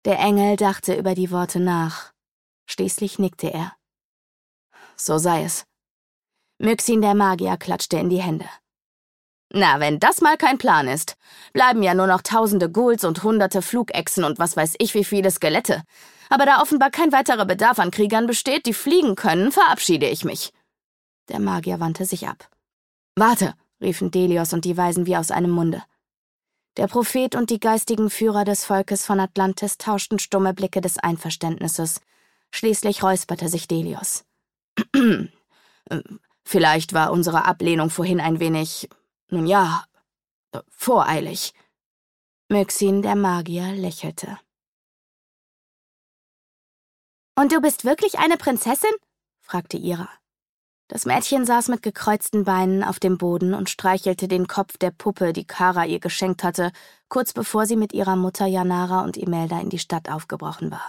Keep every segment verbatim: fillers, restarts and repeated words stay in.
Der Engel dachte über die Worte nach. Schließlich nickte er. So sei es. Myxin der Magier klatschte in die Hände. Na, wenn das mal kein Plan ist. Bleiben ja nur noch tausende Ghouls und hunderte Flugechsen und was weiß ich wie viele Skelette. Aber da offenbar kein weiterer Bedarf an Kriegern besteht, die fliegen können, verabschiede ich mich. Der Magier wandte sich ab. Warte, riefen Delios und die Weisen wie aus einem Munde. Der Prophet und die geistigen Führer des Volkes von Atlantis tauschten stumme Blicke des Einverständnisses. Schließlich räusperte sich Delios. Vielleicht war unsere Ablehnung vorhin ein wenig, nun ja, voreilig. Myxin der Magier lächelte. »Und du bist wirklich eine Prinzessin?« fragte Ira. Das Mädchen saß mit gekreuzten Beinen auf dem Boden und streichelte den Kopf der Puppe, die Kara ihr geschenkt hatte, kurz bevor sie mit ihrer Mutter Janara und Imelda in die Stadt aufgebrochen war.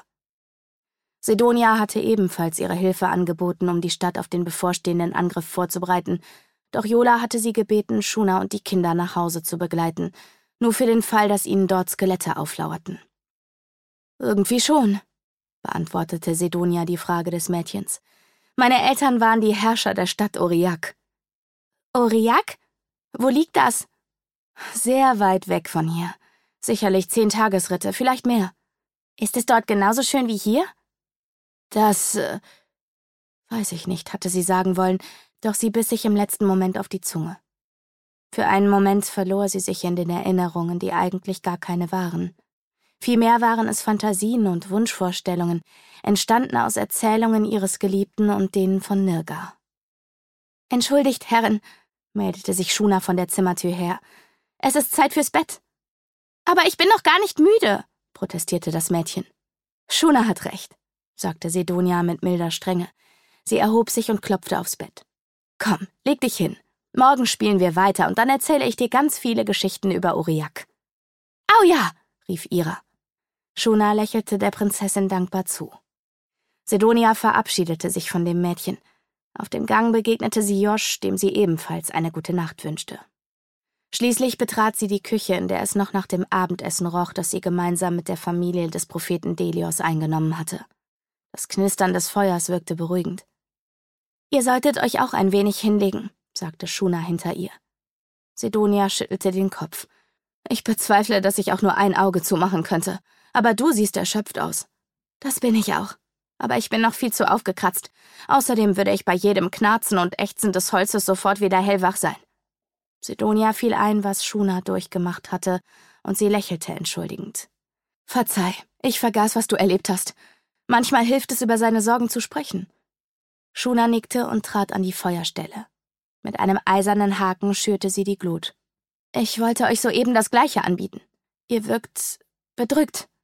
Sidonia hatte ebenfalls ihre Hilfe angeboten, um die Stadt auf den bevorstehenden Angriff vorzubereiten, doch Yola hatte sie gebeten, Shuna und die Kinder nach Hause zu begleiten, nur für den Fall, dass ihnen dort Skelette auflauerten. »Irgendwie schon«, beantwortete Sidonia die Frage des Mädchens. »Meine Eltern waren die Herrscher der Stadt Aurillac.« »Aurillac? Wo liegt das?« »Sehr weit weg von hier. Sicherlich zehn Tagesritte, vielleicht mehr.« »Ist es dort genauso schön wie hier?« »Das, äh, weiß ich nicht«, hatte sie sagen wollen, doch sie biss sich im letzten Moment auf die Zunge. Für einen Moment verlor sie sich in den Erinnerungen, die eigentlich gar keine waren. Vielmehr waren es Fantasien und Wunschvorstellungen, entstanden aus Erzählungen ihres Geliebten und denen von Nirga. »Entschuldigt, Herren«, meldete sich Shuna von der Zimmertür her. »Es ist Zeit fürs Bett.« »Aber ich bin noch gar nicht müde«, protestierte das Mädchen. »Shuna hat recht«, sagte Sidonia mit milder Strenge. Sie erhob sich und klopfte aufs Bett. »Komm, leg dich hin. Morgen spielen wir weiter und dann erzähle ich dir ganz viele Geschichten über Aurillac.« »Au ja«, rief Ira. Shuna lächelte der Prinzessin dankbar zu. Sidonia verabschiedete sich von dem Mädchen. Auf dem Gang begegnete sie Josh, dem sie ebenfalls eine gute Nacht wünschte. Schließlich betrat sie die Küche, in der es noch nach dem Abendessen roch, das sie gemeinsam mit der Familie des Propheten Delios eingenommen hatte. Das Knistern des Feuers wirkte beruhigend. »Ihr solltet euch auch ein wenig hinlegen«, sagte Shuna hinter ihr. Sidonia schüttelte den Kopf. »Ich bezweifle, dass ich auch nur ein Auge zumachen könnte. Aber du siehst erschöpft aus.« »Das bin ich auch. Aber ich bin noch viel zu aufgekratzt. Außerdem würde ich bei jedem Knarzen und Ächzen des Holzes sofort wieder hellwach sein.« Sidonia fiel ein, was Shuna durchgemacht hatte, und sie lächelte entschuldigend. »Verzeih, ich vergaß, was du erlebt hast. Manchmal hilft es, über seine Sorgen zu sprechen.« Shuna nickte und trat an die Feuerstelle. Mit einem eisernen Haken schürte sie die Glut. »Ich wollte euch soeben das Gleiche anbieten. Ihr wirkt bedrückt.«